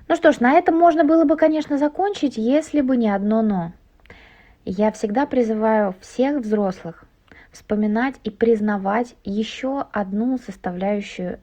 Ну что ж, на этом можно было бы, конечно, закончить, если бы не одно «но». Я всегда призываю всех взрослых вспоминать и признавать еще одну составляющую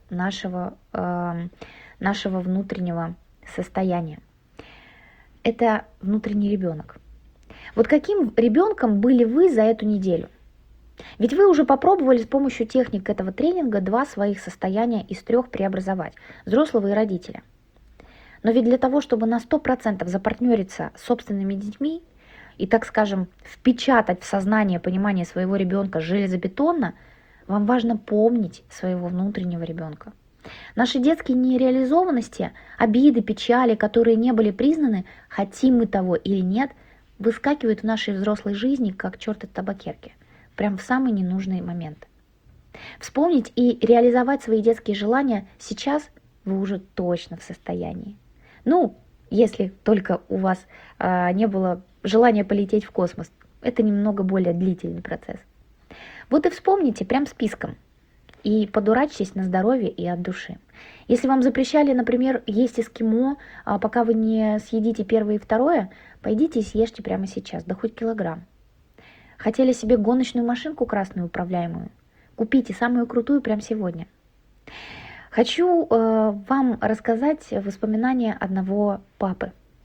нашего внутреннего состояния. Это внутренний ребенок. Вот каким ребенком были вы за эту неделю? Ведь вы уже попробовали с помощью техник этого тренинга два своих состояния из трех преобразовать – взрослого и родителя. Но ведь для того, чтобы на 100% запартнериться с собственными детьми и, так скажем, впечатать в сознание понимание своего ребенка железобетонно, вам важно помнить своего внутреннего ребенка. Наши детские нереализованности, обиды, печали, которые не были признаны, хотим мы того или нет, выскакивают в нашей взрослой жизни, как черт из табакерки, прям в самый ненужный момент. Вспомнить и реализовать свои детские желания сейчас вы уже точно в состоянии. Ну, если только у вас не было желания полететь в космос. Это немного более длительный процесс. Вот и вспомните прям списком. И подурачьтесь на здоровье и от души. Если вам запрещали, например, есть эскимо, пока вы не съедите первое и второе, пойдите и съешьте прямо сейчас, да хоть килограмм. Хотели себе гоночную машинку красную управляемую? Купите самую крутую прямо сегодня. Хочу вам рассказать воспоминания одного папы.